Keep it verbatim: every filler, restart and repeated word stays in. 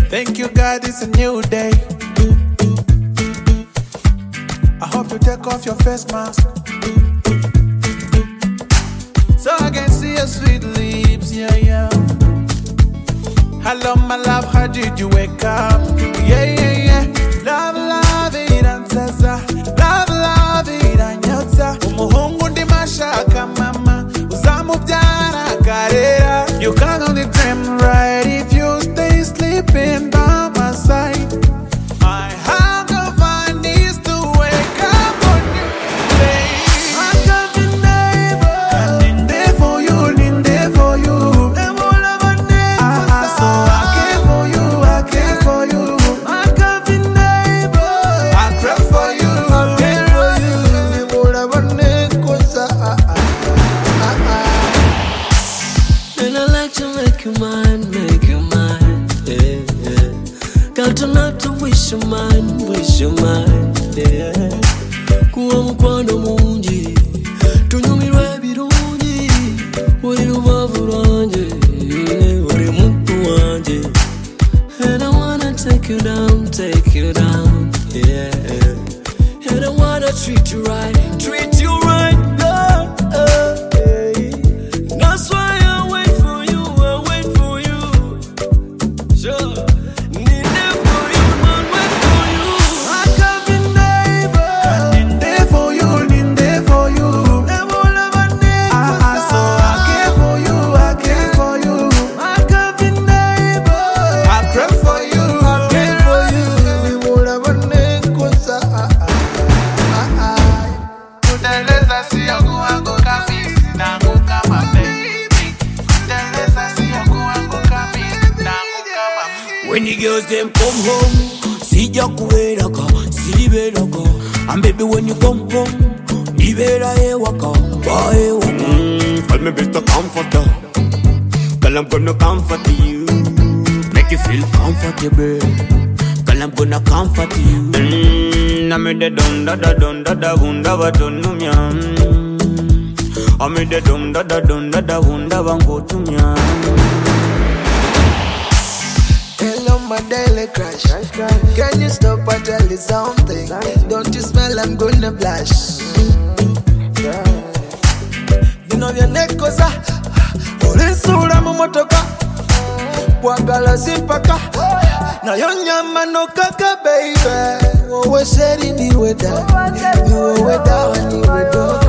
Thank you, God, it's a new day. I hope you take off your face mask, so I can see your sweet lips, yeah, yeah. Hello, my love, how did you wake up? Yeah, yeah, yeah. Love, love, it and sasa. Love, love, it and yotsa. Umuhungu ndi mashaka, mama. Uzamu byara karera. You can't only dream right if you stay sleeping by my side. My hunger find needs to wake up on you, babe. I got the neighbor. And in there for you, in there for you. Mine, make you mine, yeah, yeah. Got enough to wish you mine, wish you mine, yeah. Kuwa mkwano mungi, tunyumirwe birungi. Uri rubavu rwanje, uri muntu wanje. And I wanna take you down, take you down, yeah. And I wanna treat you right, treat you right, yeah, yeah. That's why I wait for you. When the girls them come home, sija kuweraka, silibelaka. And baby when you come home, libera ewaka, ba ewaka. Mm, call me Mister Comforter, girl I'm gonna comfort you, make you feel comfortable. Girl I'm gonna comfort you. Mm, I made the dum da da dum da da wunda wa dunumya. I made the dum da da dum da da wunda wa ngotumya. My daily crush. Can you stop and tell me something? Don't you smell I'm gonna blush? You know your neck goes up. Ulinsura mumotoka Wagala simpaka Na yonyama no kaka baby Uwe sheri ni weda Ni weda wa ni wedo